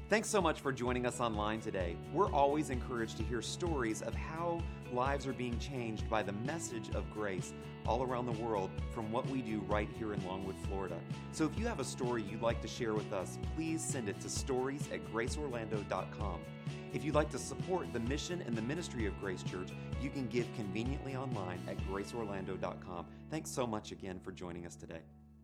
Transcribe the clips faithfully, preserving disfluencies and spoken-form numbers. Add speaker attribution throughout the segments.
Speaker 1: Thanks so much for joining us online today. We're always encouraged to hear stories of how lives are being changed by the message of grace all around the world from what we do right here in Longwood, Florida. So if you have a story you'd like to share with us, please send it to stories at grace orlando dot com. If you'd like to support the mission and the ministry of Grace Church, you can give conveniently online at grace orlando dot com. Thanks so much again for joining us today.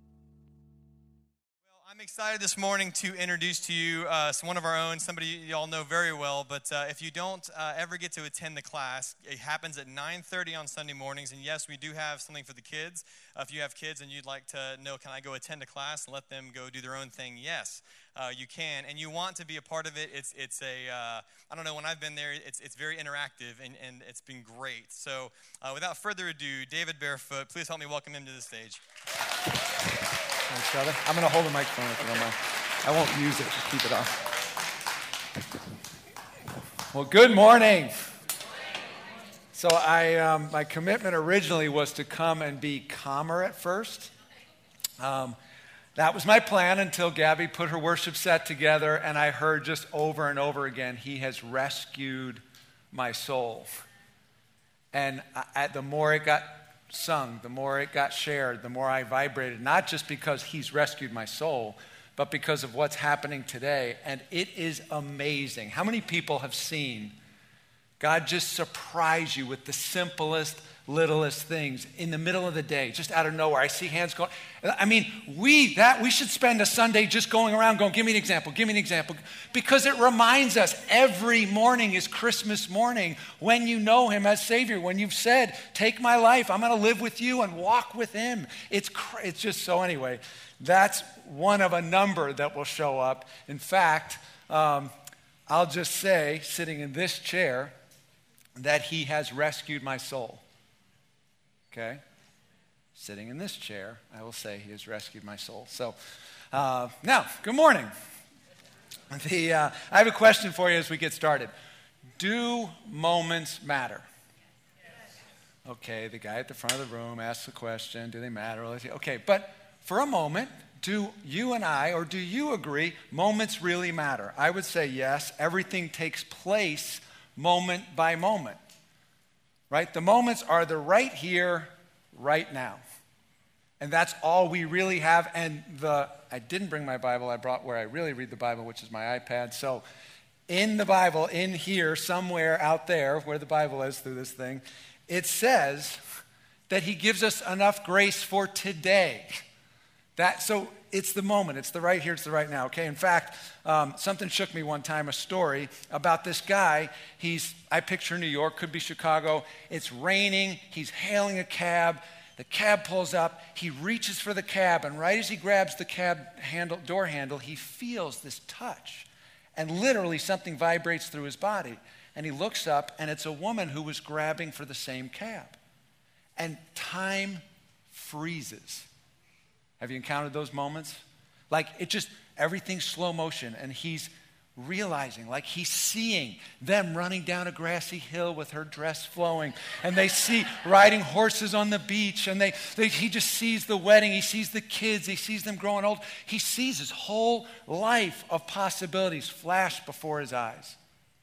Speaker 2: I'm excited this morning to introduce to you uh, one of our own, somebody you all know very well, but uh, if you don't uh, ever get to attend the class, it happens at nine thirty on Sunday mornings, and yes, we do have something for the kids. Uh, if you have kids and you'd like to know, can I go attend a class and let them go do their own thing? Yes, uh, you can, and you want to be a part of it. It's it's a, uh, I don't know, when I've been there, it's it's very interactive, and, and it's been great. So uh, without further ado, David Barefoot, please help me welcome him to the stage.
Speaker 3: Thanks, brother. I'm going to hold the microphone if you don't mind. I won't use it. Just keep it on. Well, good morning. So I, um, my commitment originally was to come and be calmer at first. Um, that was my plan until Gabby put her worship set together, and I heard just over and over again, He has rescued my soul. And I, the more it got sung, the more it got shared, the more I vibrated, not just because He's rescued my soul, but because of what's happening today. And it is amazing. How many people have seen God just surprise you with the simplest, littlest things in the middle of the day, just out of nowhere? I see hands going. I mean, we that we should spend a Sunday just going around going, give me an example, give me an example. Because it reminds us every morning is Christmas morning when you know Him as Savior, when you've said, take my life, I'm going to live with you and walk with Him. It's, it's just so anyway, that's one of a number that will show up. In fact, um, I'll just say, sitting in this chair, that He has rescued my soul. Okay? Sitting in this chair, I will say He has rescued my soul. So, uh, now, good morning. The, uh, I have a question for you as we get started. Do moments matter? Okay, the guy at the front of the room asks the question, do they matter? Okay, but for a moment, do you and I, or do you agree, moments really matter? I would say yes. Everything takes place moment by moment, right? The moments are the right here, right now. And that's all we really have. And the, I didn't bring my Bible. I brought where I really read the Bible, which is my iPad. So in the Bible, in here, somewhere out there, where the Bible is through this thing, it says that He gives us enough grace for today. That, so it's the moment. It's the right here. It's the right now. Okay. In fact, um, something shook me one time. A story about this guy. He's, I picture New York, could be Chicago. It's raining. He's hailing a cab. The cab pulls up. He reaches for the cab, and right as he grabs the cab handle, door handle, he feels this touch, and literally something vibrates through his body. And he looks up, and it's a woman who was grabbing for the same cab, and time freezes. Have you encountered those moments? Like it just, everything's slow motion, and he's realizing, like he's seeing them running down a grassy hill with her dress flowing, and they see riding horses on the beach, and they, they he just sees the wedding, he sees the kids, he sees them growing old. He sees his whole life of possibilities flash before his eyes.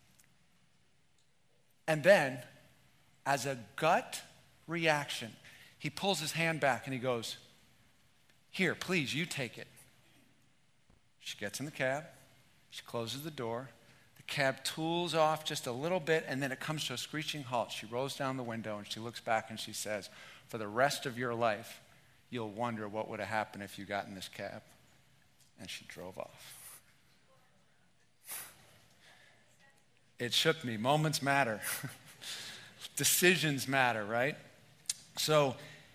Speaker 3: And then, as a gut reaction, he pulls his hand back and he goes, here, please, you take it. She gets in the cab. She closes the door. The cab tools off just a little bit, and then it comes to a screeching halt. She rolls down the window, and she looks back, and she says, for the rest of your life, you'll wonder what would have happened if you got in this cab. And she drove off. It shook me. Moments matter. Decisions matter, right? So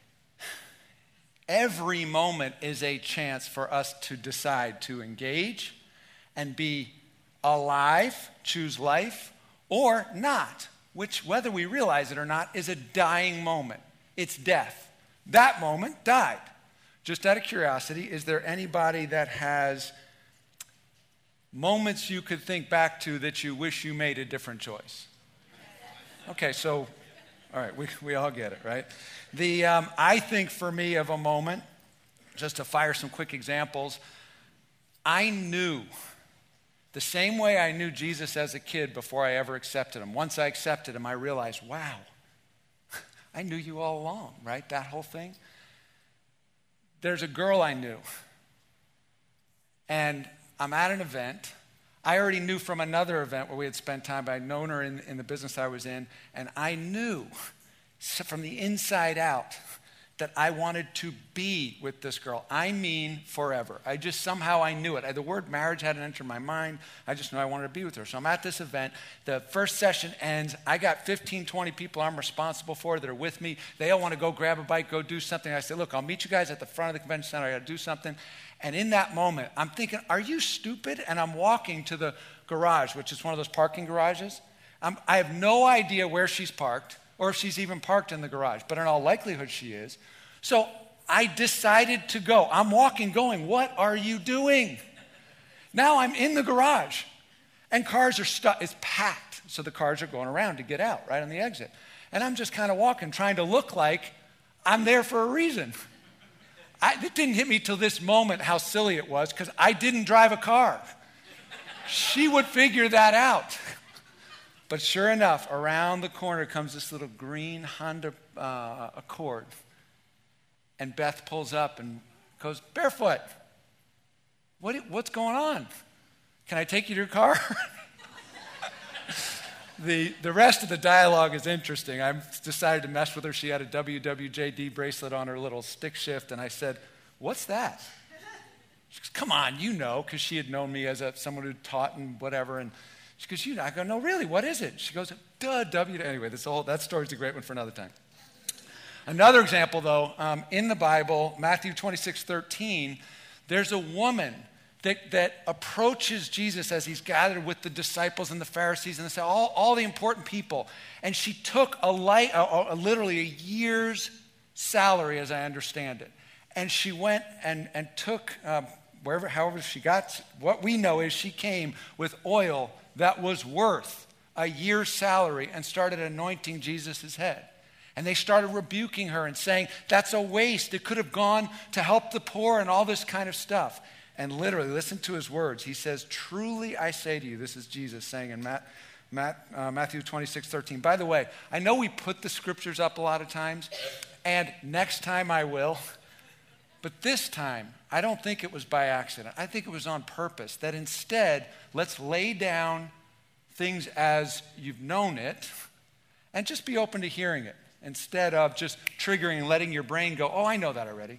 Speaker 3: every moment is a chance for us to decide to engage and be alive, choose life, or not, which, whether we realize it or not, is a dying moment. It's death. That moment died. Just out of curiosity, is there anybody that has moments you could think back to that you wish you made a different choice? Okay, so, all right, we, we all get it, right? The um, I think for me of a moment, just to fire some quick examples, I knew The same way I knew Jesus as a kid before I ever accepted him. Once I accepted him, I realized, wow, I knew you all along, right? That whole thing. There's a girl I knew, and I'm at an event. I already knew from another event where we had spent time, but I'd known her in, in the business I was in, and I knew from the inside out that I wanted to be with this girl. I mean forever. I just, somehow I knew it. I, the word marriage hadn't entered my mind. I just knew I wanted to be with her. So I'm at this event. The first session ends. I got fifteen, twenty people I'm responsible for that are with me. They all want to go grab a bike, go do something. I say, look, I'll meet you guys at the front of the convention center. I got to do something. And in that moment, I'm thinking, are you stupid? And I'm walking to the garage, which is one of those parking garages. I'm, I have no idea where she's parked or if she's even parked in the garage, but in all likelihood she is. So I decided to go. I'm walking going, what are you doing? Now I'm in the garage and cars are stuck. It's packed. So the cars are going around to get out right on the exit. And I'm just kind of walking, trying to look like I'm there for a reason. I, it didn't hit me till this moment how silly it was because I didn't drive a car. She would figure that out. But sure enough, around the corner comes this little green Honda uh, Accord. And Beth pulls up and goes, barefoot. What, what's going on? Can I take you to your car? the, the rest of the dialogue is interesting. I decided to mess with her. She had a W W J D bracelet on her little stick shift. And I said, what's that? She goes, come on, you know, because she had known me as a, someone who taught and whatever. And she goes, you know. I go, no, really, what is it? She goes, duh, W. Anyway, this whole, that story's a great one for another time. Another example, though, um, in the Bible, Matthew twenty-six thirteen, there's a woman that, that approaches Jesus as he's gathered with the disciples and the Pharisees and the, all, all the important people. And she took a, light, a, a literally a year's salary, as I understand it. And she went and, and took, um, wherever, however she got, what we know is she came with oil that was worth a year's salary and started anointing Jesus' head. And they started rebuking her and saying, that's a waste. It could have gone to help the poor and all this kind of stuff. And literally, listen to his words. He says, truly I say to you, this is Jesus saying in Matt, Matt, uh, Matthew twenty-six thirteen. By the way, I know we put the scriptures up a lot of times, and next time I will. But this time, I don't think it was by accident. I think it was on purpose, that instead, let's lay down things as you've known it and just be open to hearing it, instead of just triggering and letting your brain go, oh, I know that already.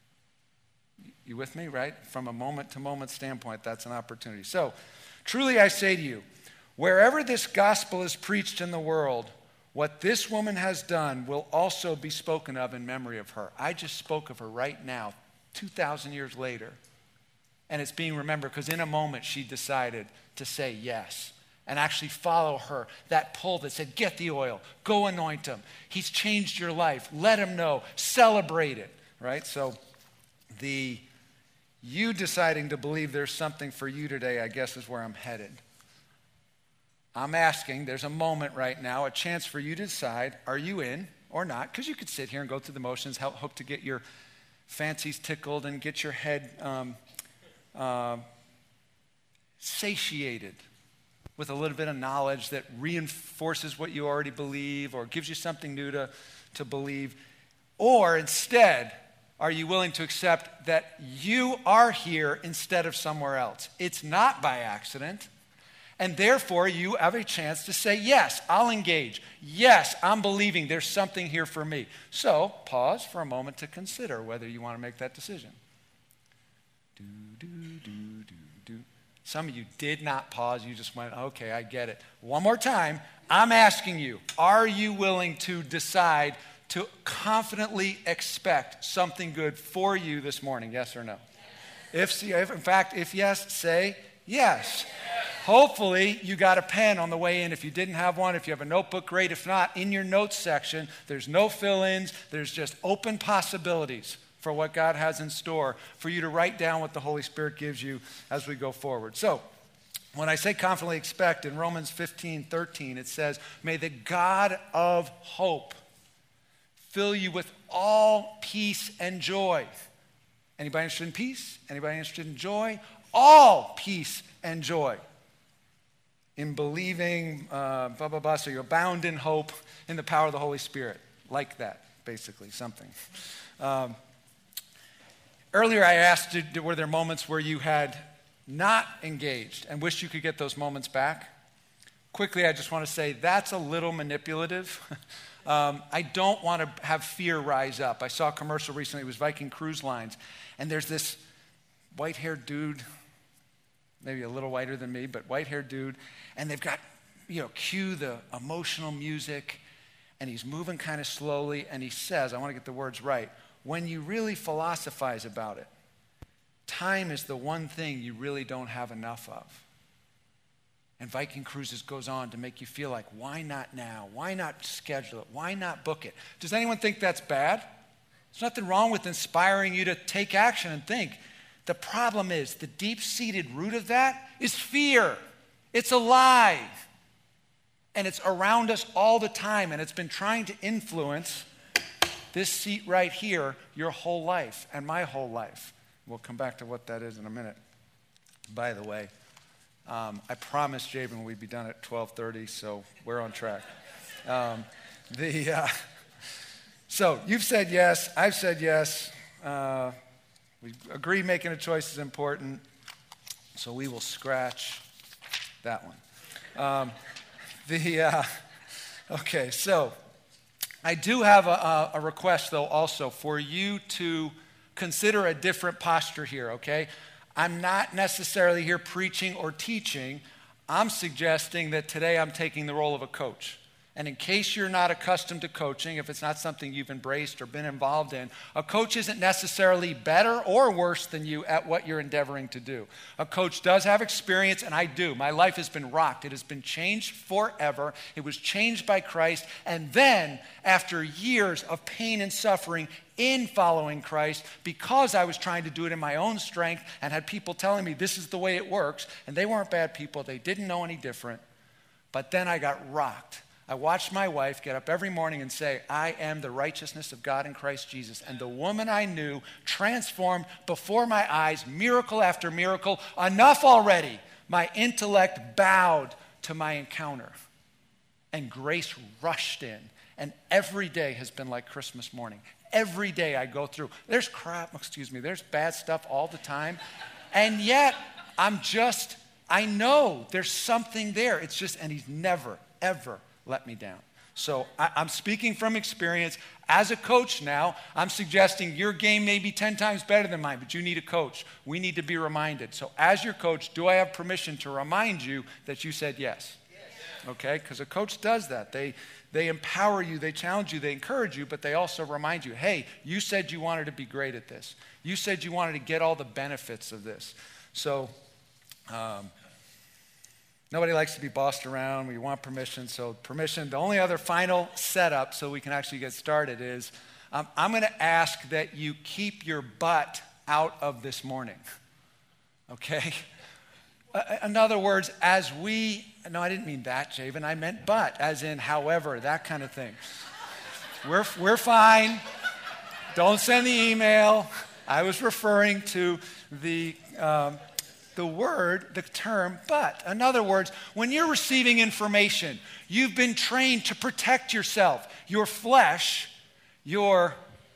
Speaker 3: You with me, right? From a moment-to-moment standpoint, that's an opportunity. So, truly I say to you, wherever this gospel is preached in the world, what this woman has done will also be spoken of in memory of her. I just spoke of her right now, two thousand years later. And it's being remembered because in a moment she decided to say yes and actually follow her. That pull that said, get the oil, go anoint him. He's changed your life. Let him know. Celebrate it, right? So the you deciding to believe there's something for you today, I guess, is where I'm headed. I'm asking, there's a moment right now, a chance for you to decide, are you in or not? Because you could sit here and go through the motions, help, hope to get your fancies tickled and get your head um, uh, satiated with a little bit of knowledge that reinforces what you already believe or gives you something new to, to believe. Or instead, are you willing to accept that you are here instead of somewhere else? It's not by accident. And therefore, you have a chance to say, yes, I'll engage. Yes, I'm believing there's something here for me. So pause for a moment to consider whether you want to make that decision. Do, do, do, do, do. Some of you did not pause. You just went, okay, I get it. One more time, I'm asking you, are you willing to decide to confidently expect something good for you this morning? Yes or no? If, if in fact, if yes, say yes. Hopefully, you got a pen on the way in. If you didn't have one, if you have a notebook, great. If not, in your notes section, there's no fill-ins. There's just open possibilities for what God has in store for you to write down what the Holy Spirit gives you as we go forward. So, when I say confidently expect, in Romans fifteen thirteen, it says, may the God of hope fill you with all peace and joy. Anybody interested in peace? Anybody interested in joy? All peace and joy. in believing, uh, blah, blah, blah, so you abound in hope in the power of the Holy Spirit. Like that, basically, something. Um, earlier I asked, did, were there moments where you had not engaged and wish you could get those moments back? Quickly, I just want to say that's a little manipulative. um, I don't want to have fear rise up. I saw a commercial recently, it was Viking Cruise Lines, and there's this white-haired dude, maybe a little whiter than me, but white-haired dude, and they've got, you know, cue the emotional music, and he's moving kind of slowly, and he says, I want to get the words right, when you really philosophize about it, time is the one thing you really don't have enough of. And Viking Cruises goes on to make you feel like, why not now? Why not schedule it? Why not book it? Does anyone think that's bad? There's nothing wrong with inspiring you to take action and think. The problem is, the deep-seated root of that is fear. It's a lie. And it's around us all the time, and it's been trying to influence this seat right here your whole life and my whole life. We'll come back to what that is in a minute. By the way, um, I promised Jabin we'd be done at twelve thirty, so we're on track. Um, the uh, so you've said yes, I've said yes. Uh, we agree making a choice is important, so we will scratch that one. Um, the uh, okay, so I do have a, a request, though, also for you to consider a different posture here, okay? I'm not necessarily here preaching or teaching. I'm suggesting that today I'm taking the role of a coach. And in case you're not accustomed to coaching, if it's not something you've embraced or been involved in, a coach isn't necessarily better or worse than you at what you're endeavoring to do. A coach does have experience, and I do. My life has been rocked. It has been changed forever. It was changed by Christ. And then, after years of pain and suffering in following Christ, because I was trying to do it in my own strength and had people telling me this is the way it works, and they weren't bad people. They didn't know any different. But then I got rocked. I watched my wife get up every morning and say, I am the righteousness of God in Christ Jesus. And the woman I knew transformed before my eyes, miracle after miracle. Enough already. My intellect bowed to my encounter. And grace rushed in. And every day has been like Christmas morning. Every day I go through. There's crap, excuse me, there's bad stuff all the time. And yet, I'm just, I know there's something there. It's just, and he's never, ever let me down. So I, I'm speaking from experience. As a coach now, I'm suggesting your game may be ten times better than mine, but you need a coach. We need to be reminded. So as your coach, do I have permission to remind you that you said yes? Yes. Okay, because a coach does that. They, they empower you, they challenge you, they encourage you, but they also remind you, hey, you said you wanted to be great at this. You said you wanted to get all the benefits of this. So, um, nobody likes to be bossed around. We want permission. So permission, the only other final setup so we can actually get started is um, I'm going to ask that you keep your butt out of this morning. Okay? Uh, in other words, as we, no, I didn't mean that, Javen. I meant but, as in however, that kind of thing. We're, we're fine. Don't send the email. I was referring to the... Um, the word, the term, but. In other words, when you're receiving information, you've been trained to protect yourself. Your flesh, your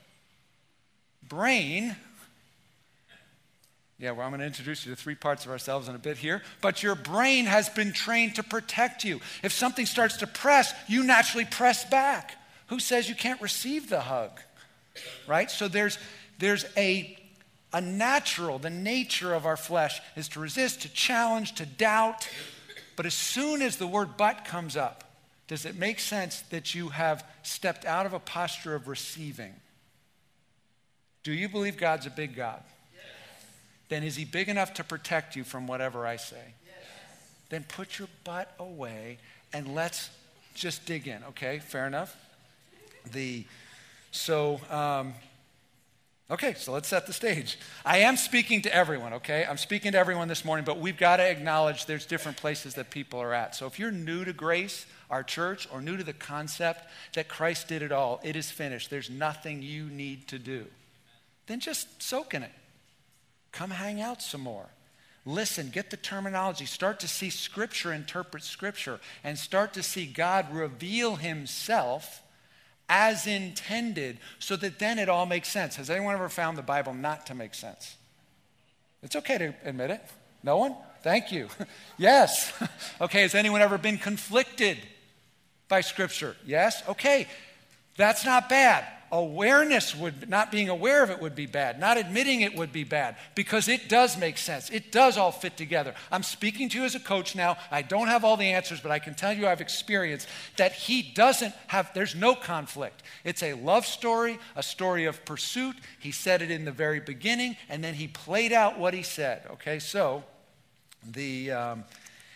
Speaker 3: brain, yeah, well, I'm going to introduce you to three parts of ourselves in a bit here, but your brain has been trained to protect you. If something starts to press, you naturally press back. Who says you can't receive the hug? Right? So there's, there's a A natural, the nature of our flesh is to resist, to challenge, to doubt. But as soon as the word but comes up, does it make sense that you have stepped out of a posture of receiving? Do you believe God's a big God? Yes. Then is he big enough to protect you from whatever I say? Yes. Then put your butt away and let's just dig in, okay? Fair enough? The, so, um, Okay, so let's set the stage. I am speaking to everyone, okay? I'm speaking to everyone this morning, but we've got to acknowledge there's different places that people are at. So if you're new to Grace, our church, or new to the concept that Christ did it all, it is finished, there's nothing you need to do, then just soak in it. Come hang out some more. Listen, get the terminology. Start to see Scripture interpret Scripture and start to see God reveal himself as intended so that then it all makes sense. Has anyone ever found the Bible not to make sense? It's okay to admit it. No one? Thank you. Yes. Okay, has anyone ever been conflicted by Scripture? Yes? Okay, that's not bad. Awareness would, not being aware of it would be bad. Not admitting it would be bad because it does make sense. It does all fit together. I'm speaking to you as a coach now. I don't have all the answers, but I can tell you I've experienced that he doesn't have, there's no conflict. It's a love story, a story of pursuit. He said it in the very beginning, and then he played out what he said. Okay, so the, um,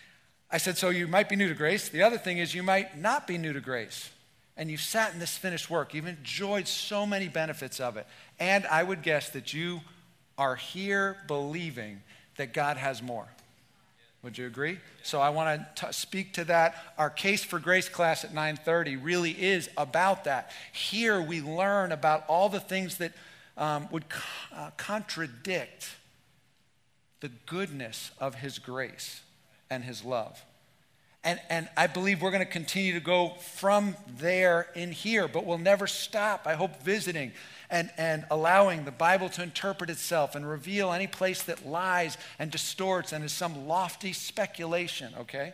Speaker 3: I said, so you might be new to grace. The other thing is you might not be new to grace. And you've sat in this finished work. You've enjoyed so many benefits of it. And I would guess that you are here believing that God has more. Would you agree? So I want to speak to that. Our Case for Grace class at nine thirty really is about that. Here we learn about all the things that um, would co- uh, contradict the goodness of his grace and his love. And, and I believe we're going to continue to go from there in here, but we'll never stop, I hope, visiting and, and allowing the Bible to interpret itself and reveal any place that lies and distorts and is some lofty speculation, okay?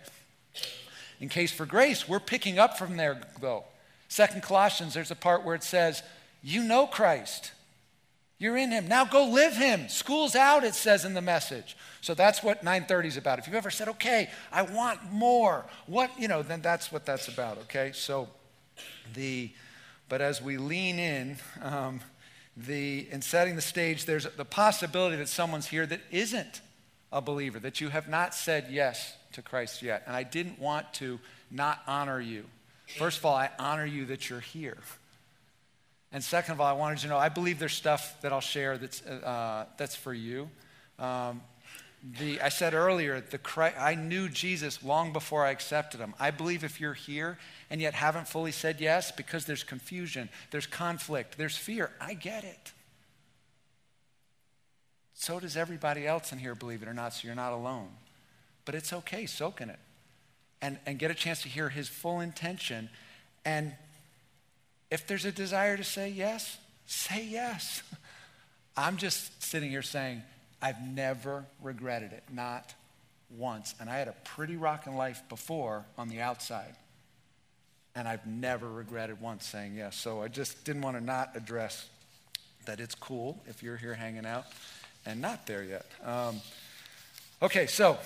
Speaker 3: In Case for Grace, we're picking up from there, though. Second Colossians, there's a part where it says, you know Christ. You're in him. Now go live him. School's out, it says in the Message. So that's what nine thirty is about. If you've ever said, okay, I want more, what, you know, then that's what that's about, okay? So the, but as we lean in, um, the, in setting the stage, there's the possibility that someone's here that isn't a believer, that you have not said yes to Christ yet. And I didn't want to not honor you. First of all, I honor you that you're here. And second of all, I wanted you to know, I believe there's stuff that I'll share that's, uh, that's for you. Um, the, I said earlier, the Christ, I knew Jesus long before I accepted him. I believe if you're here and yet haven't fully said yes because there's confusion, there's conflict, there's fear, I get it. So does everybody else in here, believe it or not, so you're not alone. But it's okay, soak in it. And, and get a chance to hear his full intention. And if there's a desire to say yes, say yes. I'm just sitting here saying, I've never regretted it, not once. And I had a pretty rockin' life before on the outside. And I've never regretted once saying yes. So I just didn't want to not address that it's cool if you're here hanging out and not there yet. Um, okay, so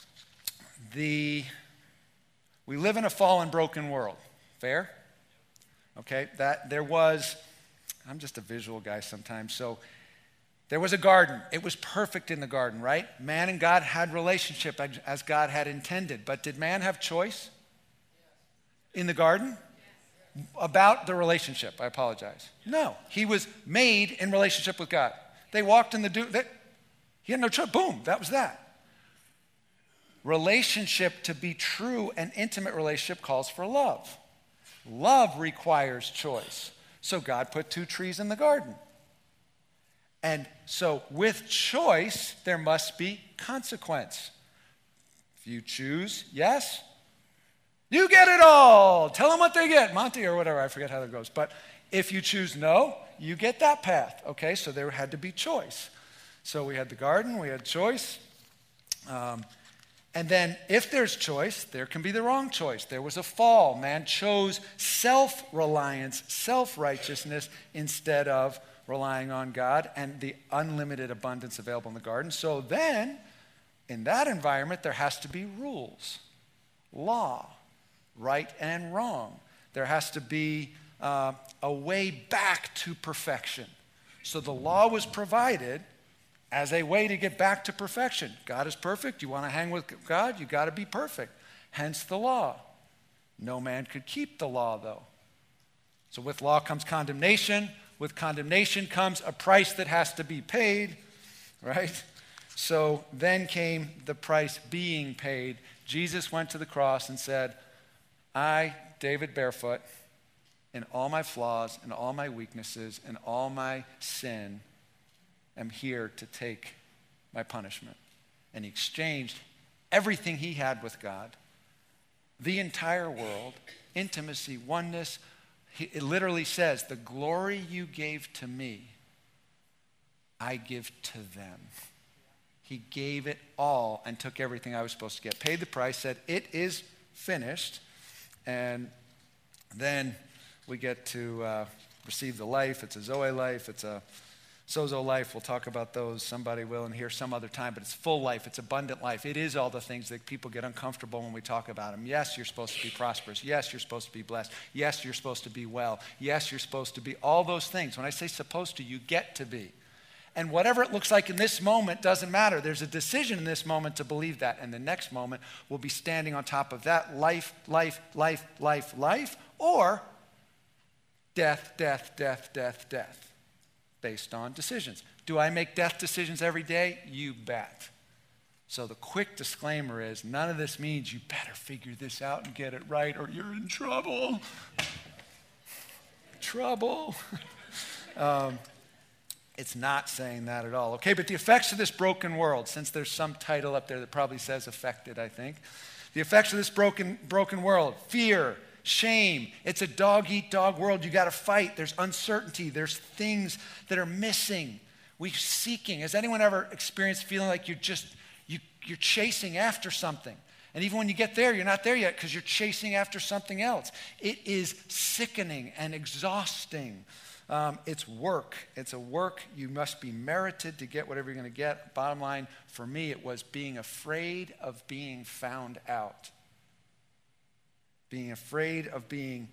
Speaker 3: the we live in a fallen, broken world. Fair? Okay, that there was, I'm just a visual guy sometimes, so there was a garden. It was perfect in the garden, right? Man and God had relationship as God had intended, but did man have choice in the garden? About the relationship, I apologize. No, he was made in relationship with God. They walked in the, do- they, he had no choice, boom, that was that. Relationship, to be true, an intimate relationship calls for love. Love requires choice. So God put two trees in the garden. And so with choice, there must be consequence. If you choose yes, you get it all. Tell them what they get, Monty or whatever. I forget how that goes. But if you choose no, you get that path. Okay, so there had to be choice. So we had the garden, we had choice. Um, And then if there's choice, there can be the wrong choice. There was a fall. Man chose self-reliance, self-righteousness instead of relying on God and the unlimited abundance available in the garden. So then, in that environment, there has to be rules, law, right and wrong. There has to be uh, a way back to perfection. So the law was provided as a way to get back to perfection. God is perfect. You want to hang with God, you got to be perfect. Hence the law. No man could keep the law, though. So with law comes condemnation. With condemnation comes a price that has to be paid, right? So then came the price being paid. Jesus went to the cross and said, I, David Barefoot, in all my flaws and all my weaknesses and all my sin, am here to take my punishment. and he exchanged everything he had with God, the entire world, intimacy, oneness. He, it literally says, the glory you gave to me, I give to them. He gave it all and took everything I was supposed to get. Paid the price, said, it is finished. And then we get to uh, receive the life. It's a Zoe life. It's a sozo life. We'll talk about those. Somebody will in here some other time. But it's full life. It's abundant life. It is all the things that people get uncomfortable when we talk about them. Yes, you're supposed to be prosperous. Yes, you're supposed to be blessed. Yes, you're supposed to be well. Yes, you're supposed to be all those things. When I say supposed to, you get to be. And whatever it looks like in this moment doesn't matter. There's a decision in this moment to believe that. And the next moment we'll be standing on top of that. Life, life, life, life, life. Or death, death, death, death, death. Based on decisions. Do I make death decisions every day? You bet. So the quick disclaimer is none of this means you better figure this out and get it right or you're in trouble. Trouble. um, It's not saying that at all. Okay, but the effects of this broken world, since there's some title up there that probably says affected, I think. The effects of this broken, broken world, fear, shame. It's a dog-eat-dog world. You got to fight. There's uncertainty. There's things that are missing. We're seeking. Has anyone ever experienced feeling like you're just, you, you're chasing after something? And even when you get there, you're not there yet because you're chasing after something else. It is sickening and exhausting. Um, it's work. It's a work you must be merited to get whatever you're going to get. Bottom line, for me, it was being afraid of being found out. Being afraid of being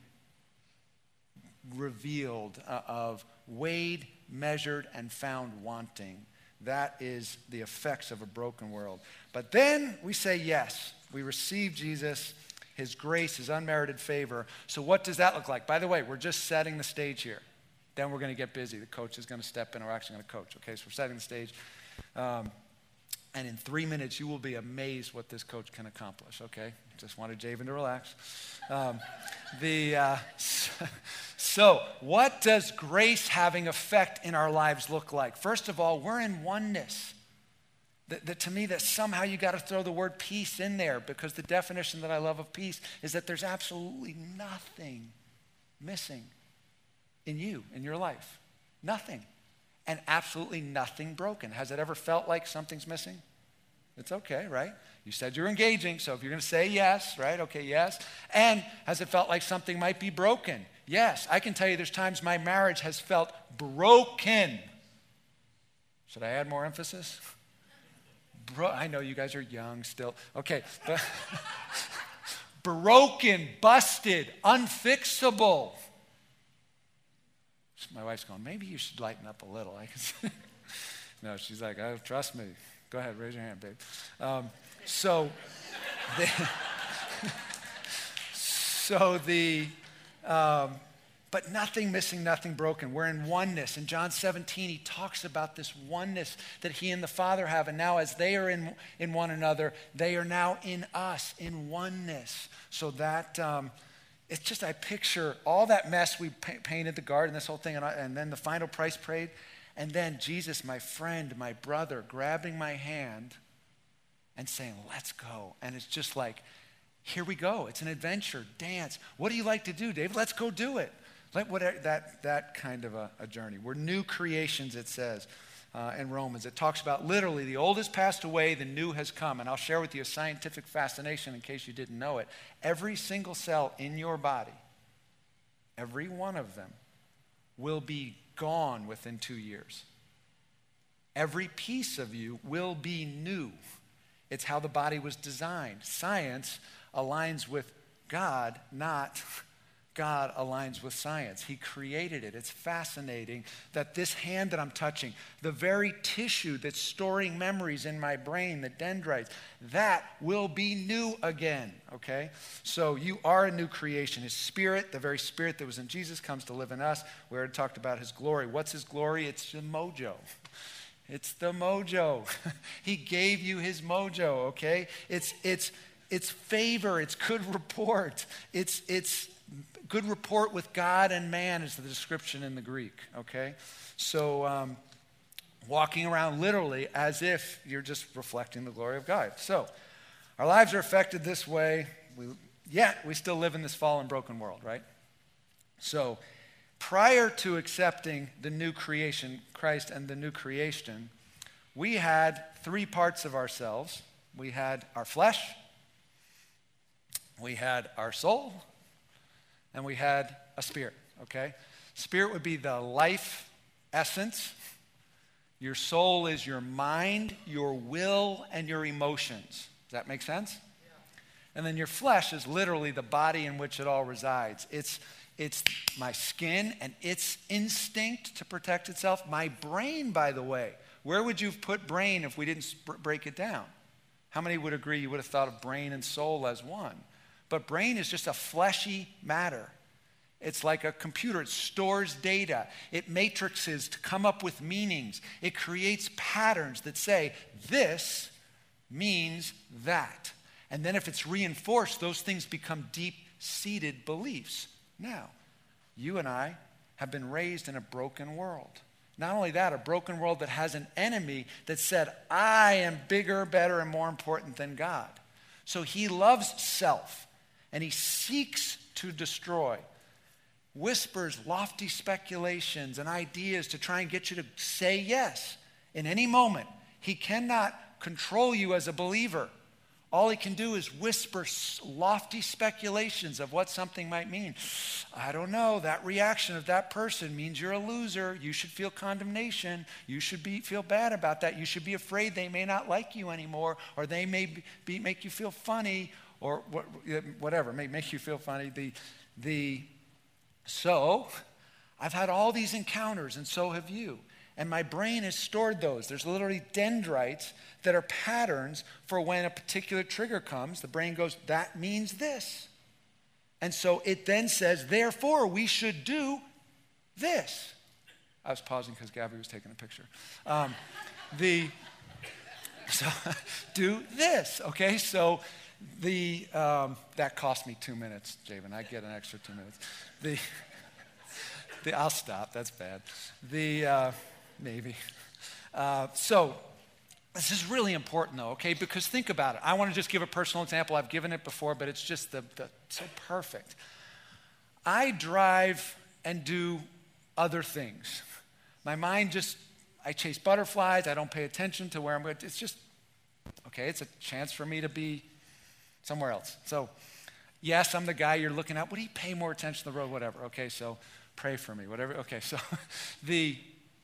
Speaker 3: revealed, uh, of weighed, measured, and found wanting. That is the effects of a broken world. But then we say yes. We receive Jesus, his grace, his unmerited favor. So what does that look like? By the way, we're just setting the stage here. Then we're going to get busy. The coach is going to step in. We're actually going to coach. Okay, so we're setting the stage. Um, and in three minutes, you will be amazed what this coach can accomplish. Okay, just wanted Javen to relax. Um, the uh, so, what does grace having effect in our lives look like? First of all, we're in oneness. That, that to me, that somehow you got to throw the word peace in there because the definition that I love of peace is that there's absolutely nothing missing in you, in your life. Nothing. And absolutely nothing broken. Has it ever felt like something's missing? It's okay, right? You said you're engaging, so if you're going to say yes, right? Okay, yes. And has it felt like something might be broken? Yes. I can tell you there's times my marriage has felt broken. Should I add more emphasis? Bro- I know you guys are young still. Okay. But broken, busted, unfixable. My wife's going, maybe you should lighten up a little. I can no, she's like, oh, trust me. Go ahead, raise your hand, babe. Um, so, the, so the, um, but nothing missing, nothing broken. We're in oneness. In John seventeen, he talks about this oneness that he and the Father have. And now as they are in, in one another, they are now in us, in oneness. So that... Um, It's just, I picture all that mess we pa- painted the garden, this whole thing, and, I, and then the final price paid. And then Jesus, my friend, my brother, grabbing my hand and saying, let's go. And it's just like, here we go. It's an adventure, dance. What do you like to do, Dave? Let's go do it. Let whatever, that, that kind of a, a journey. We're new creations, it says. Uh, in Romans. It talks about literally the old has passed away, the new has come. And I'll share with you a scientific fascination in case you didn't know it. Every single cell in your body, every one of them, will be gone within two years. Every piece of you will be new. It's how the body was designed. Science aligns with God, not God aligns with science. He created it. It's fascinating that this hand that I'm touching, the very tissue that's storing memories in my brain, the dendrites, that will be new again, okay? So you are a new creation. His spirit, the very spirit that was in Jesus, comes to live in us. We already talked about his glory. What's his glory? It's the mojo. It's the mojo. He gave you his mojo, okay? It's it's it's favor. It's good report. It's it's good report with God and man is the description in the Greek, okay? So um, walking around literally as if you're just reflecting the glory of God. So our lives are affected this way, we, yet we still live in this fallen, broken world, right? So prior to accepting the new creation, Christ and the new creation, we had three parts of ourselves. We had our flesh, we had our soul, and we had a spirit, okay? Spirit would be the life essence. Your soul is your mind, your will, and your emotions. Does that make sense? Yeah. And then your flesh is literally the body in which it all resides. It's, it's my skin and its instinct to protect itself. My brain, by the way. Where would you have put brain if we didn't sp- break it down? How many would agree you would have thought of brain and soul as one? But brain is just a fleshy matter. It's like a computer. It stores data. It matrices to come up with meanings. It creates patterns that say, this means that. And then if it's reinforced, those things become deep-seated beliefs. Now, you and I have been raised in a broken world. Not only that, a broken world that has an enemy that said, I am bigger, better, and more important than God. So he loves self, and he seeks to destroy. Whispers lofty speculations and ideas to try and get you to say yes in any moment. He cannot control you as a believer. All he can do is whisper lofty speculations of what something might mean. I don't know, that reaction of that person means you're a loser. You should feel condemnation. You should be, feel bad about that. You should be afraid they may not like you anymore, or they may be, make you feel funny, or what, whatever, may make you feel funny. The, the, so, I've had all these encounters, and so have you. And my brain has stored those. There's literally dendrites that are patterns for when a particular trigger comes. The brain goes, that means this. And so it then says, therefore, we should do this. I was pausing because Gabby was taking a picture. Um, the so do this, okay? So the um, that cost me two minutes, Javen. I get an extra two minutes. The, the I'll stop. That's bad. The uh, maybe. Uh, so this is really important, though, okay? Because think about it. I want to just give a personal example. I've given it before, but it's just the, the so perfect. I drive and do other things. My mind just, I chase butterflies. I don't pay attention to where I'm going. It's just, okay, it's a chance for me to be somewhere else. So, yes, I'm the guy you're looking at. Would he pay more attention to the road? Whatever. Okay, so pray for me. Whatever. Okay, so the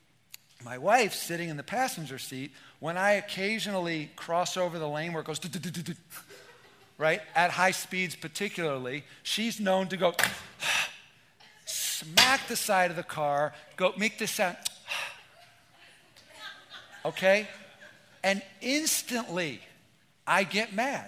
Speaker 3: my wife's sitting in the passenger seat. When I occasionally cross over the lane where it goes, right, at high speeds particularly, she's known to go smack the side of the car, go make this sound, okay? And instantly, I get mad.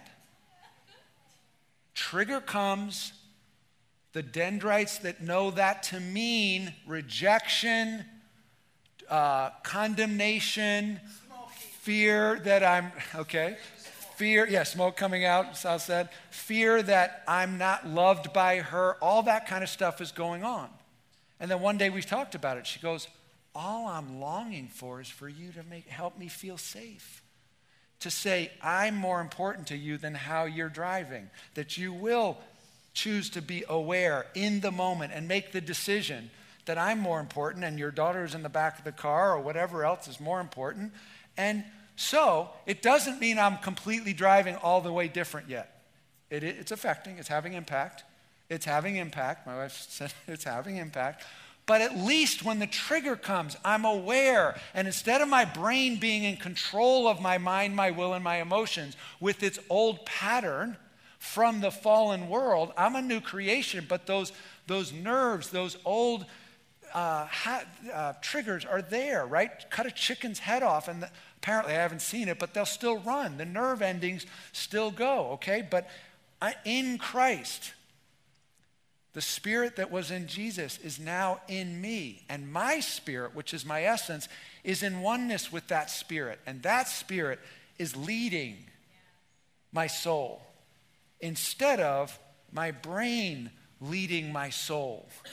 Speaker 3: Trigger comes, the dendrites that know that to mean rejection, uh, condemnation, fear that I'm, okay, fear, yeah, smoke coming out, Sal said, fear that I'm not loved by her, all that kind of stuff is going on. And then one day we talked about it. She goes, all I'm longing for is for you to make help me feel safe. To say, I'm more important to you than how you're driving. That you will choose to be aware in the moment and make the decision that I'm more important and your daughter's in the back of the car or whatever else is more important. And so, it doesn't mean I'm completely driving all the way different yet. It, it's affecting, it's having impact. It's having impact. My wife said it's having impact. But at least when the trigger comes, I'm aware. And instead of my brain being in control of my mind, my will, and my emotions with its old pattern from the fallen world, I'm a new creation. But those, those nerves, those old uh, ha- uh, triggers are there, right? Cut a chicken's head off, and the, apparently I haven't seen it, but they'll still run. The nerve endings still go, okay? But I, in Christ, the spirit that was in Jesus is now in me. And my spirit, which is my essence, is in oneness with that spirit. And that spirit is leading my soul instead of my brain leading my soul.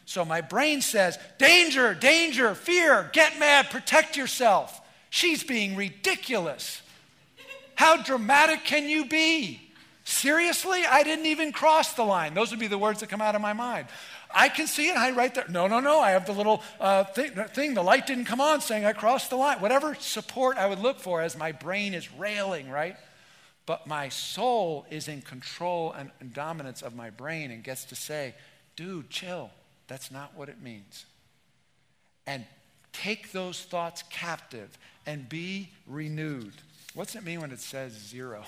Speaker 3: So my brain says, danger, danger, fear, get mad, protect yourself. She's being ridiculous. How dramatic can you be? Seriously? I didn't even cross the line. Those would be the words that come out of my mind. I can see it. I write there. No, no, no. I have the little uh, thing, thing. The light didn't come on saying I crossed the line. Whatever support I would look for as my brain is railing, right? But my soul is in control and, and dominance of my brain and gets to say, dude, chill. That's not what it means. And take those thoughts captive and be renewed. What's it mean when it says zero?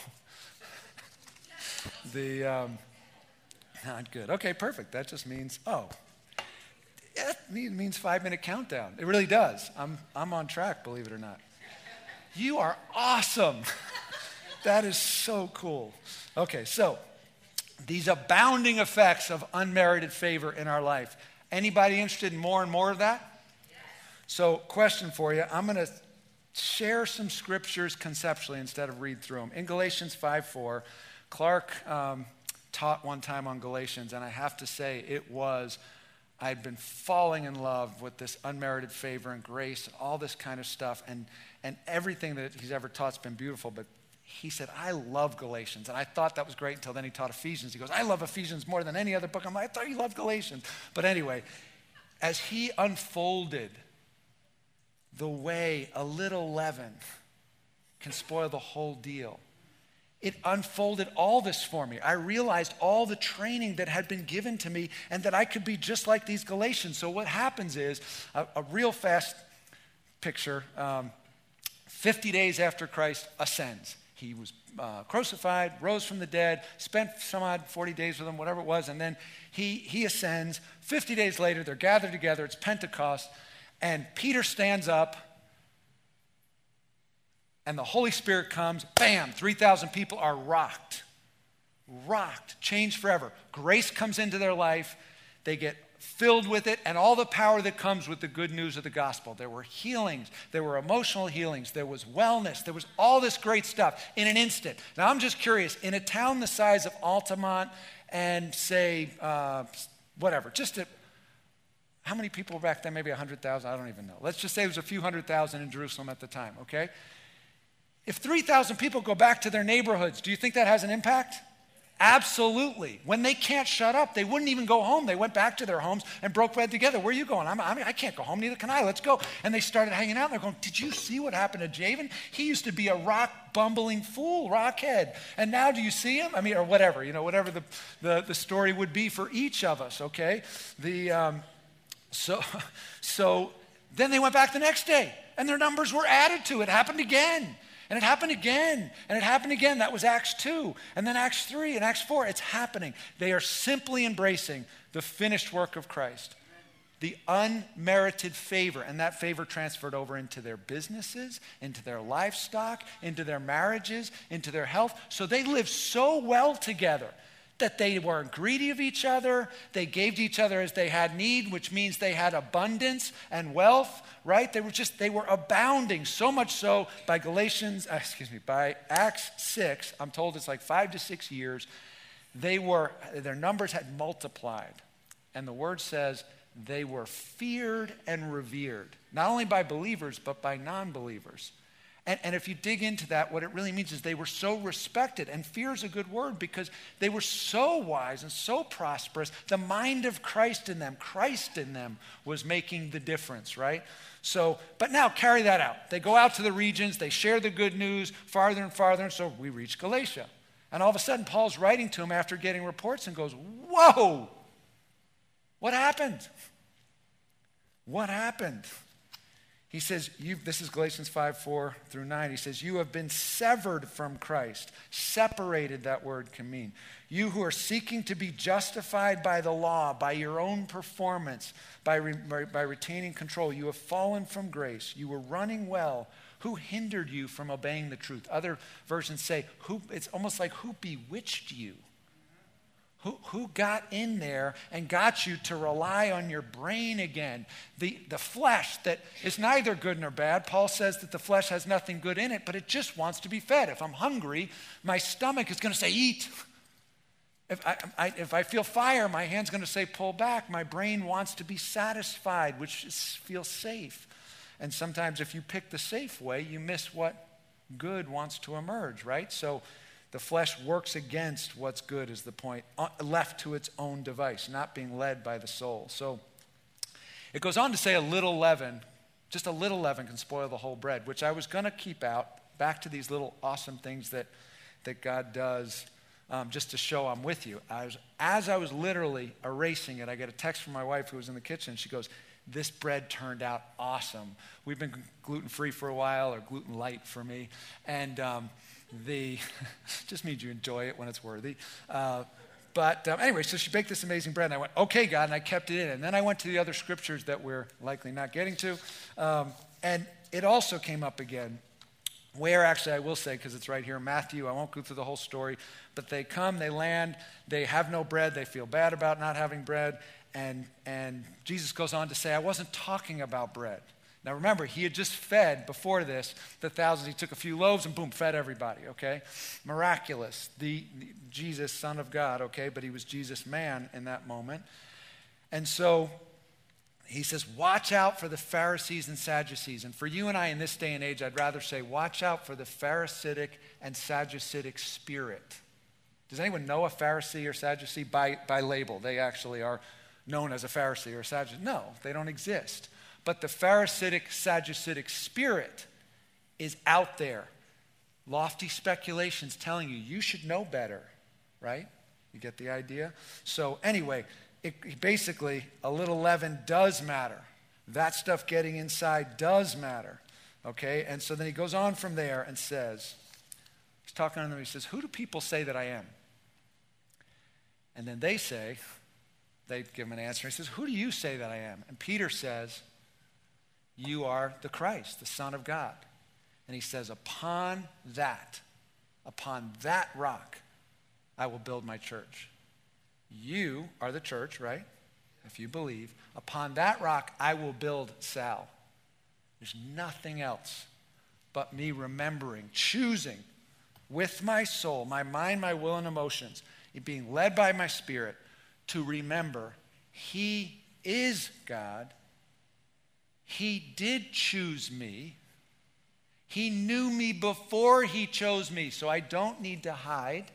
Speaker 3: the... Um, Not good. Okay, perfect. That just means, oh, it means five-minute countdown. It really does. I'm, I'm on track, believe it or not. You are awesome. That is so cool. Okay, so these abounding effects of unmerited favor in our life. Anybody interested in more and more of that? Yes. So question for you. I'm going to share some scriptures conceptually instead of read through them. In Galatians five four, Clark... Um, taught one time on Galatians, and I have to say it was, I'd been falling in love with this unmerited favor and grace, all this kind of stuff, and, and everything that he's ever taught's been beautiful, but he said, I love Galatians, and I thought that was great until then he taught Ephesians. He goes, I love Ephesians more than any other book. I'm like, I thought you loved Galatians. But anyway, as he unfolded the way a little leaven can spoil the whole deal, it unfolded all this for me. I realized all the training that had been given to me and that I could be just like these Galatians. So what happens is, a, a real fast picture, um, fifty days after Christ ascends. He was uh, crucified, rose from the dead, spent some odd forty days with them, whatever it was, and then he, he ascends. fifty days later, they're gathered together. It's Pentecost, and Peter stands up, and the Holy Spirit comes, bam, three thousand people are rocked. Rocked, changed forever. Grace comes into their life. They get filled with it and all the power that comes with the good news of the gospel. There were healings. There were emotional healings. There was wellness. There was all this great stuff in an instant. Now, I'm just curious. In a town the size of Altamont and, say, uh, whatever, just a, how many people were back then? Maybe one hundred thousand? I don't even know. Let's just say it was a few hundred thousand in Jerusalem at the time, okay? If three thousand people go back to their neighborhoods, do you think that has an impact? Absolutely. When they can't shut up, they wouldn't even go home. They went back to their homes and broke bread together. Where are you going? I'm, I mean, I can't go home, neither can I. Let's go. And they started hanging out. And they're going, did you see what happened to Javen? He used to be a rock bumbling fool, rockhead. And now do you see him? I mean, or whatever, you know, whatever the, the, the story would be for each of us, okay? The um, so, so then they went back the next day, and their numbers were added to. It happened again. And it happened again, and it happened again. That was Acts two, and then Acts three, and Acts four. It's happening. They are simply embracing the finished work of Christ, the unmerited favor, and that favor transferred over into their businesses, into their livestock, into their marriages, into their health. So they lived so well together that they weren't greedy of each other. They gave to each other as they had need, which means they had abundance and wealth, right? They were just, they were abounding, so much so by Galatians, uh, excuse me, by Acts six, I'm told it's like five to six years, they were, their numbers had multiplied. And the word says they were feared and revered, not only by believers, but by non-believers. And, and if you dig into that, what it really means is they were so respected. And fear is a good word because they were so wise and so prosperous. The mind of Christ in them, Christ in them was making the difference, right? So, but now carry that out. They go out to the regions. They share the good news farther and farther. And so we reach Galatia. And all of a sudden, Paul's writing to them after getting reports and goes, whoa, what happened? What happened? He says, you, this is Galatians five, four through nine. He says, you have been severed from Christ. Separated, that word can mean. You who are seeking to be justified by the law, by your own performance, by, re, by, by retaining control. You have fallen from grace. You were running well. Who hindered you from obeying the truth? Other versions say, who, it's almost like who bewitched you? Who, who got in there and got you to rely on your brain again? The, the flesh that is neither good nor bad. Paul says that the flesh has nothing good in it, but it just wants to be fed. If I'm hungry, my stomach is going to say, eat. If I, I, if I feel fire, my hand's going to say pull back. My brain wants to be satisfied, which is, feels safe. And sometimes if you pick the safe way, you miss what good wants to emerge, right? So the flesh works against what's good is the point, left to its own device, not being led by the soul. So it goes on to say a little leaven, just a little leaven can spoil the whole bread, which I was going to keep out, back to these little awesome things that, that God does. Um, just to show I'm with you. I was, as I was literally erasing it, I get a text from my wife who was in the kitchen. She goes, this bread turned out awesome. We've been gluten-free for a while, or gluten-light for me. And um, the, just means you enjoy it when it's worthy. Uh, but um, anyway, so she baked this amazing bread, and I went, okay, God, and I kept it in. And then I went to the other scriptures that we're likely not getting to. Um, and it also came up again. Where actually I will say, because it's right here in Matthew, I won't go through the whole story, but they come, they land, they have no bread, they feel bad about not having bread, and, and Jesus goes on to say, I wasn't talking about bread. Now remember, he had just fed, before this, the thousands. He took a few loaves and boom, fed everybody, okay? Miraculous, the, the Jesus, Son of God, okay? But he was Jesus man in that moment. And so he says, watch out for the Pharisees and Sadducees. And for you and I in this day and age, I'd rather say, watch out for the Pharisaic and Sadduceic spirit. Does anyone know a Pharisee or Sadducee by, by label? They actually are known as a Pharisee or a Sadducee. No, they don't exist. But the Pharisaic, Sadduceic spirit is out there. Lofty speculations telling you, you should know better, right? You get the idea? So anyway, It, basically, a little leaven does matter. That stuff getting inside does matter, okay? And so then he goes on from there and says, he's talking to them, he says, who do people say that I am? And then they say, they give him an answer. He says, who do you say that I am? And Peter says, you are the Christ, the Son of God. And he says, upon that, upon that rock, I will build my church. You are the church, right? If you believe. Upon that rock, I will build Sal. There's nothing else but me remembering, choosing with my soul, my mind, my will, and emotions, being led by my spirit to remember he is God. He did choose me. He knew me before he chose me, so I don't need to hide.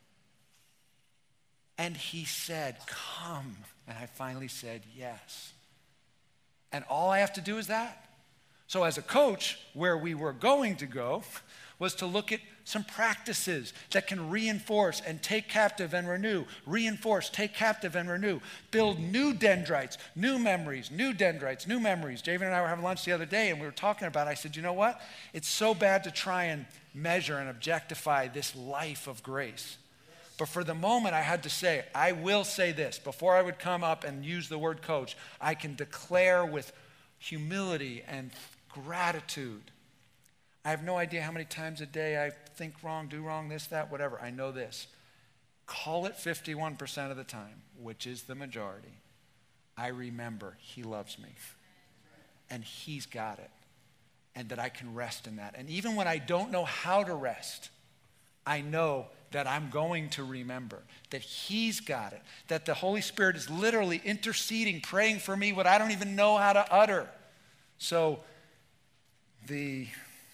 Speaker 3: And he said, come. And I finally said, yes. And all I have to do is that. So as a coach, where we were going to go was to look at some practices that can reinforce and take captive and renew. Reinforce, take captive and renew. Build new dendrites, new memories, new dendrites, new memories. Javen and I were having lunch the other day and we were talking about it. I said, you know what? It's so bad to try and measure and objectify this life of grace. But for the moment, I had to say, I will say this. Before I would come up and use the word coach, I can declare with humility and gratitude. I have no idea how many times a day I think wrong, do wrong, this, that, whatever. I know this. Call it fifty-one percent of the time, which is the majority. I remember he loves me. And he's got it. And that I can rest in that. And even when I don't know how to rest, I know that I'm going to remember that he's got it, that the Holy Spirit is literally interceding, praying for me what I don't even know how to utter. So the,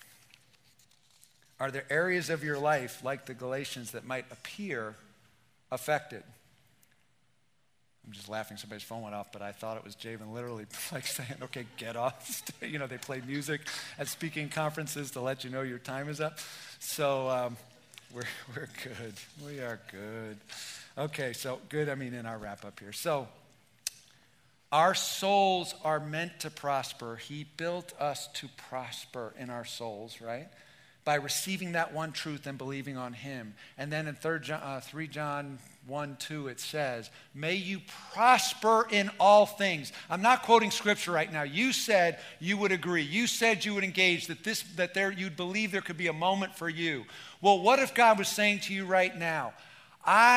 Speaker 3: are there areas of your life like the Galatians that might appear affected? I'm just laughing, somebody's phone went off, but I thought it was Javen literally like saying, okay, get off. You know, they play music at speaking conferences to let you know your time is up. So, um, We're we're good. We are good. Okay, so good, I mean in our wrap up here. So our souls are meant to prosper. He built us to prosper in our souls, right? By receiving that one truth and believing on him. And then in third John, uh, three John one two it says, may you prosper in all things. I'm not quoting scripture right now. You said you would agree. You said you would engage, that this that there you'd believe there could be a moment for you. Well, what if God was saying to you right now, I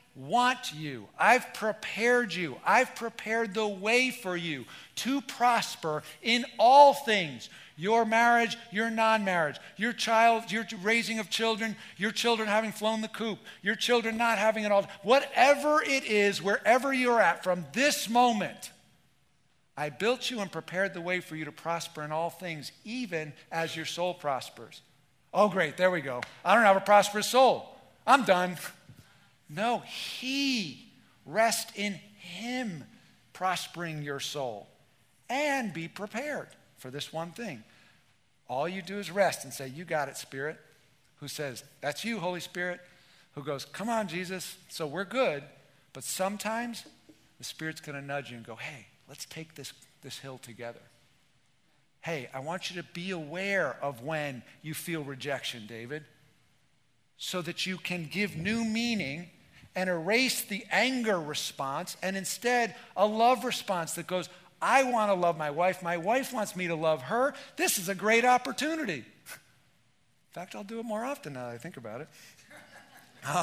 Speaker 3: want you. I've prepared you. I've prepared the way for you to prosper in all things. Your marriage, your non-marriage, your child, your raising of children, your children having flown the coop, your children not having it all. Whatever it is, wherever you're at, from this moment, I built you and prepared the way for you to prosper in all things, even as your soul prospers. Oh, great, there we go. I don't have a prosperous soul. I'm done. No, he, rest in him prospering your soul, and be prepared for this one thing. All you do is rest and say, you got it, Spirit. Who says, that's you, Holy Spirit. Who goes, come on, Jesus. So we're good. But sometimes the Spirit's going to nudge you and go, hey, let's take this, this hill together. Hey, I want you to be aware of when you feel rejection, David, so that you can give new meaning and erase the anger response, and instead a love response that goes, I want to love my wife. My wife wants me to love her. This is a great opportunity. In fact, I'll do it more often now that I think about it. Um,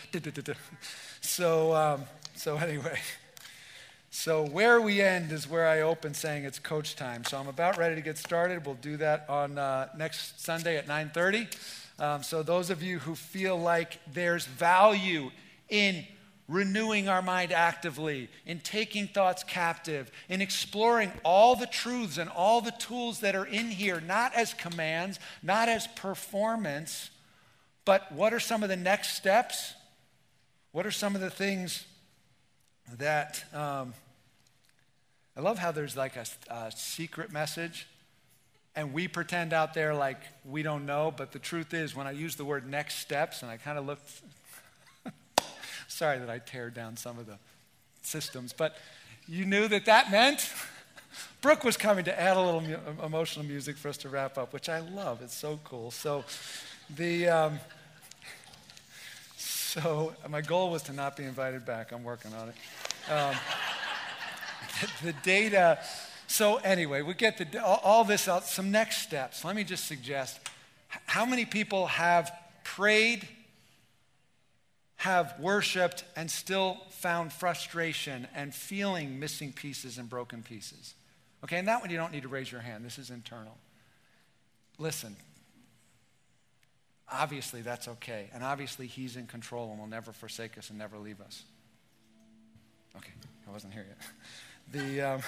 Speaker 3: so, um, so anyway, so where we end is where I open, saying it's coach time. So I'm about ready to get started. We'll do that on uh, next Sunday at nine thirty. Um, so those of you who feel like there's value in renewing our mind actively, in taking thoughts captive, in exploring all the truths and all the tools that are in here, not as commands, not as performance, but what are some of the next steps? What are some of the things that, um, I love how there's like a, a secret message, and we pretend out there like we don't know, but the truth is when I use the word next steps, and I kind of looked, sorry that I tear down some of the systems, but you knew that that meant Brooke was coming to add a little mu- emotional music for us to wrap up, which I love. It's so cool. So the um, so my goal was to not be invited back. I'm working on it. Um, the, the data. So anyway, we get the, all, all this out. Some next steps. Let me just suggest: how many people have prayed, have worshiped, and still found frustration and feeling missing pieces and broken pieces? Okay, and that one you don't need to raise your hand. This is internal. Listen, obviously that's okay. And obviously he's in control and will never forsake us and never leave us. Okay, I wasn't here yet. The um,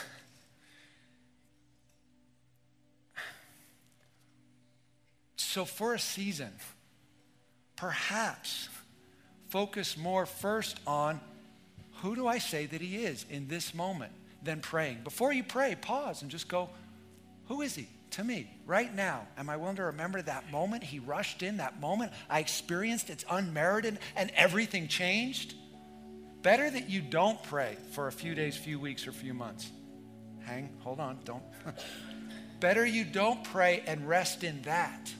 Speaker 3: so for a season, perhaps focus more first on who do I say that he is in this moment than praying. Before you pray, pause and just go, who is he to me right now? Am I willing to remember that moment he rushed in, that moment I experienced, it's unmerited, and everything changed? Better that you don't pray for a few days, few weeks, or few months. Hang, hold on, don't. Better you don't pray and rest in that.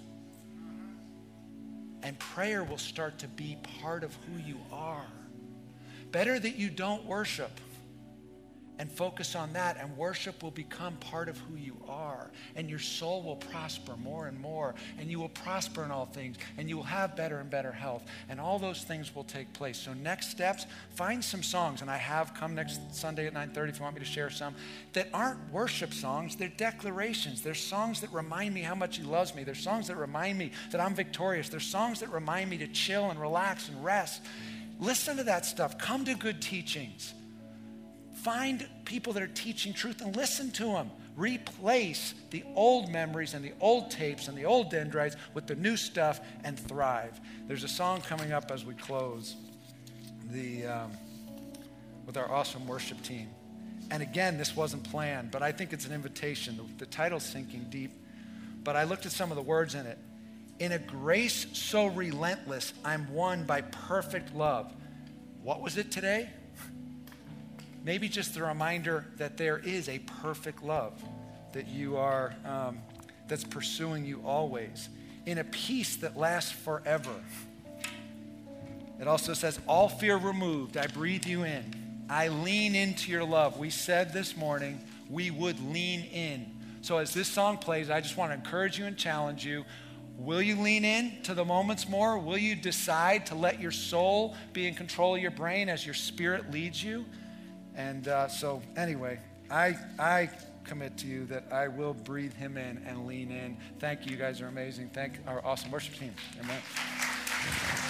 Speaker 3: And prayer will start to be part of who you are. Better that you don't worship and focus on that, and worship will become part of who you are, and your soul will prosper more and more, and you will prosper in all things, and you will have better and better health, and all those things will take place. So next steps, find some songs, and I have come next Sunday at nine thirty if you want me to share some, that aren't worship songs, they're declarations. They're songs that remind me how much he loves me. They're songs that remind me that I'm victorious. They're songs that remind me to chill and relax and rest. Listen to that stuff. Come to good teachings. Find people that are teaching truth and listen to them. Replace the old memories and the old tapes and the old dendrites with the new stuff and thrive. There's a song coming up as we close the, um, with our awesome worship team. And again, this wasn't planned, but I think it's an invitation. The, the title's Sinking Deep, but I looked at some of the words in it. In a grace so relentless, I'm won by perfect love. What was it today? Maybe just the reminder that there is a perfect love that you are, um, that's pursuing you always. In a peace that lasts forever. It also says, all fear removed, I breathe you in. I lean into your love. We said this morning, we would lean in. So as this song plays, I just want to encourage you and challenge you. Will you lean in to the moments more? Will you decide to let your soul be in control of your brain as your spirit leads you? And uh, so anyway, I I commit to you that I will breathe him in and lean in. Thank you. You guys are amazing. Thank our awesome worship team. Amen.